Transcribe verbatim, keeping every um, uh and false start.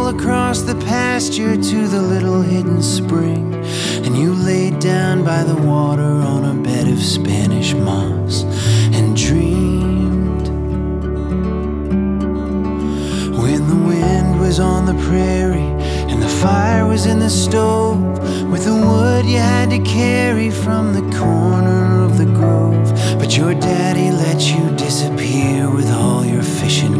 all across the pasture to the little hidden spring, and you laid down by the water on a bed of Spanish moss and dreamed. When the wind was on the prairie and the fire was in the stove, with the wood you had to carry from the corner of the grove, but your daddy let you disappear with all your fishing